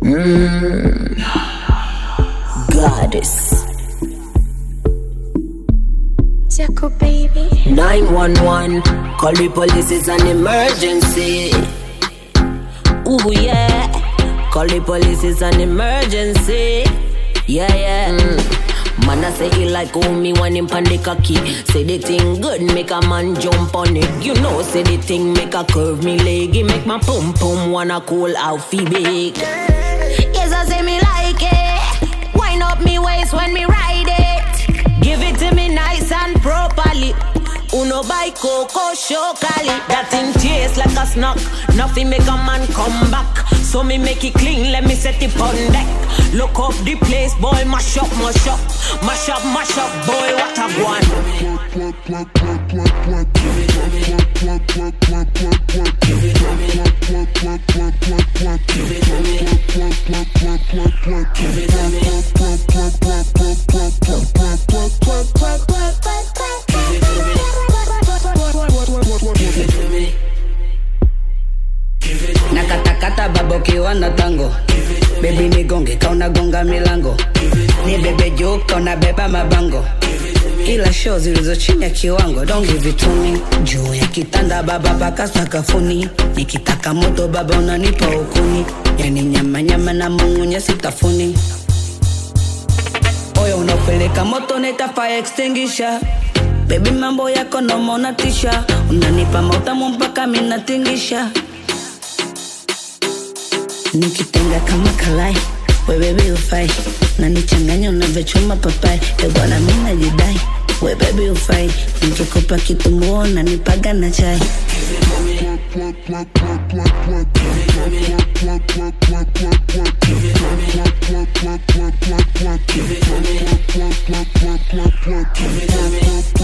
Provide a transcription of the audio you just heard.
Goddess. Jacko baby. 911, call the police, it's an emergency. Ooh yeah, call the police, it's an emergency. Yeah. Man, I say he like me when him pan the cocky. Say the thing good, make a man jump on it. You know, say the thing make a curve me leg. It make my pum pum wanna cool out fi big. Yes, I say me like it. Wind up me waist when me ride it. Give it to me nice and properly. Uno by Coco Chocali. That thing taste like a snack. Nothing make a man come back. So me make it clean, let me set it on deck. Look up the place, boy, mash up, mash up. Mash up, mash up, boy, what a go on. Nakatakata babokiwa na tango. Baby nigonge kauna gonga milango. Ni bebe juu kauna beba mabango. Ila show zilizo chini ya kiwango. Don't give it to me. Juu ya kitanda baba paka sakafuni. Nikitaka moto baba unanipa ukuni. Yani nyama nyama na mungunya sitafuni. Oyo unapeleka moto neta fire extinguisher. Baby mambo yako no monatisha. Unanipa mautamu mpaka minatingisha. Nikitenga kama kalai, we baby ufai. Na nichanganya unavyochuma papai, ebwana mimi najidai. We baby ufai, nikikupa kitumbua na nipaga na chai. Give it to me.